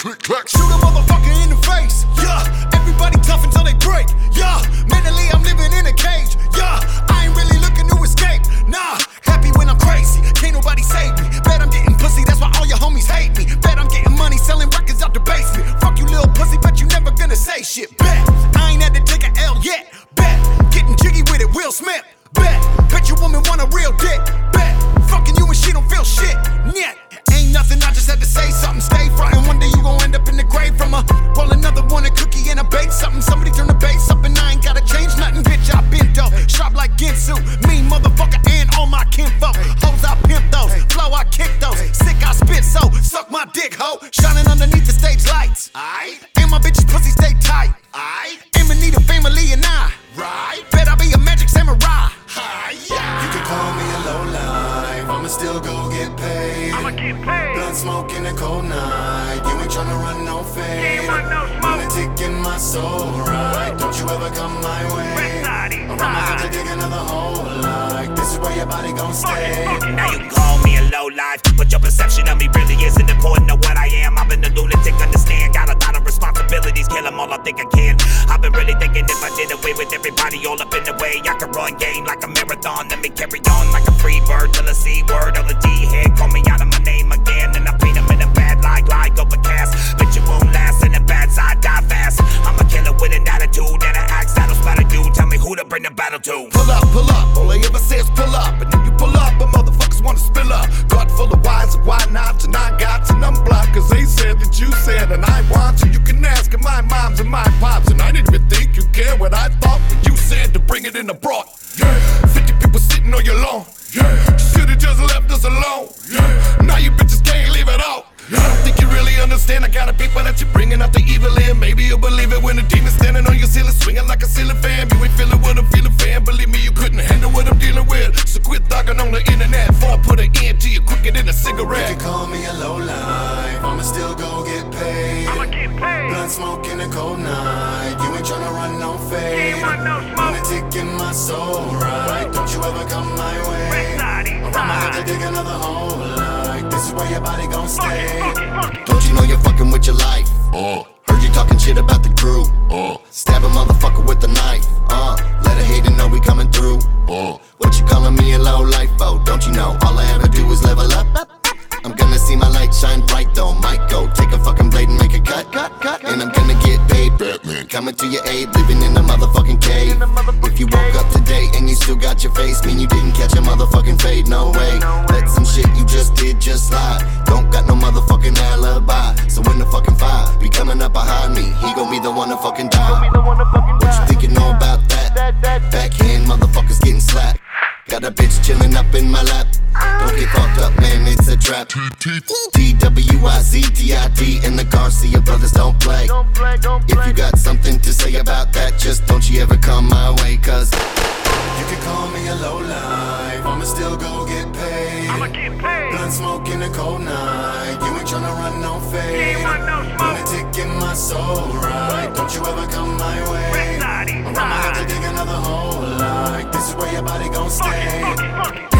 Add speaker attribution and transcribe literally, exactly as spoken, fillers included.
Speaker 1: click, clack.
Speaker 2: Shoot a motherfucker in the face, yeah. Everybody tough until they break, yeah. Mentally I'm living in a cage, yeah. I ain't really looking to escape, nah. Happy when I'm crazy, can't nobody save me. Bet I'm getting pussy, that's why all your homies hate me. Bet I'm getting money selling records out the basement. Fuck you little pussy, bet you never gonna say shit. Bet I ain't had to take a L yet. Bet getting jiggy with it, Will Smith. Bet bet your woman want a real dick. Bet fucking you and she don't feel shit. Nyet. Ain't nothing, I just had to say something. Stay frontin', one day you gon' end up in the grave from a roll another one, a cookie and a bake something. Somebody turn the bass up and I ain't gotta change nothing. Bitch, I been dope, sharp like Ginsu. Mean motherfucker and all my kinfolk. Hoes I pimp those, flow I kick those. Sick I spit so, suck my dick ho. Shining underneath the stage lights. Aight. And my bitches pussy stay tight. Aight. And we need a family and I. Right. Bet I be a magic samurai. Hi-ya.
Speaker 3: You can call me a low life, I'ma still go get paid.
Speaker 4: I'ma get paid.
Speaker 3: Blood smoke in a cold night, you ain't tryna run no fade.
Speaker 4: You ain't run no smoke.
Speaker 3: Lunatic in my soul, right? Don't you ever come my way.
Speaker 4: West side, east
Speaker 3: Or I'ma have to
Speaker 4: side.
Speaker 3: dig another hole, like this is where your body gon' stay.
Speaker 4: Fuck it, fuck it.
Speaker 5: Now you call me a low life, but your perception of me really isn't important to what I am. I've been a lunatic, understand. Got a lot of responsibilities, kill them all I think I can. I've been really thinking if I did away with everybody all up in the way, I could run game like a marathon. Let me carry on like a free bird till a C word or the D head. Call me out of my name again, and I paint them in a bad light, like overcast. Bitch, it won't last, and the bad side die fast. I'm a killer with an attitude and an axe that'll splatter you. Tell me who to bring the battle to.
Speaker 2: Pull up, pull up, all I ever say is pull up. And then you pull up, but motherfuckers wanna spill up. God full of whys and why nots, and I got and I'm blocked. Cause they said that you said, and I want to. You can ask my moms and my pops, and I didn't even think you cared what I thought when you said to bring it in the broad. Yeah, fifty people sitting on your lawn. Yeah, you should've just left us alone. Yeah, now you bitches can't leave it out. Yeah. I don't think you really understand the kind of people that you're bringing out the evil in. Maybe you'll believe it when the demon's standing on your ceiling, swinging like a ceiling fan. You ain't feeling what I'm feeling, fan. Believe me, you couldn't handle what I'm dealing with. So quit thugging on the internet before I put an end to you quicker than a
Speaker 3: You
Speaker 2: cigarette.
Speaker 3: can call me a low life, I'ma still go get paid.
Speaker 4: I'ma get paid.
Speaker 3: Blood smoke in a cold night, you ain't tryna run no fade.
Speaker 4: You ain't run no smoke.
Speaker 3: Lunatic in my soul, right? Don't you ever come my way.
Speaker 4: West side, east
Speaker 3: Or I'ma have to
Speaker 4: side.
Speaker 3: dig another hole, like this is where your body gon'
Speaker 4: Fuck it,
Speaker 3: stay.
Speaker 4: fuck it, fuck it.
Speaker 2: Don't you know you're fucking with your life?
Speaker 1: Uh,
Speaker 2: Heard you talking shit about the crew.
Speaker 1: uh,
Speaker 2: Stab a motherfucker with a knife. Uh, let a hater know we coming through.
Speaker 1: uh.
Speaker 2: What you calling me a low life, oh? Don't you know all I ever do is level up? I'm gonna see my light shine bright though. Might go take a fucking blade and make a cut, cut, cut. And I'm gonna get paid.
Speaker 1: Batman.
Speaker 2: Coming to your aid, living in a motherfucking cave. If you woke up today and you still got your face, mean you didn't catch a motherfucking fade, no way. Let some shit you just did just slide. Don't got no motherfucking alibi. So when the fucking fire be coming up behind me, he gon' be the one to fucking die. What you think you know about that? Backhand motherfuckers getting slapped. Got a bitch chillin' up in my lap. Don't get fucked up, man, it's a trap. D W I Z T I D in the Garcia brothers don't play. If you got something to say about that, just don't you ever come my way, cause
Speaker 3: You can call me a low life, I'ma still go get paid.
Speaker 4: I'ma get paid.
Speaker 3: Blood smoke in a cold night, you ain't tryna run no
Speaker 4: You
Speaker 3: fade.
Speaker 4: ain't run no smoke.
Speaker 3: Lunatic in my soul, right? Don't you ever come my way.
Speaker 4: West side, east
Speaker 3: Or I'ma have to
Speaker 4: side.
Speaker 3: dig another hole, like this is where your body gon'
Speaker 4: Fuck it,
Speaker 3: stay.
Speaker 4: fuck it, fuck it.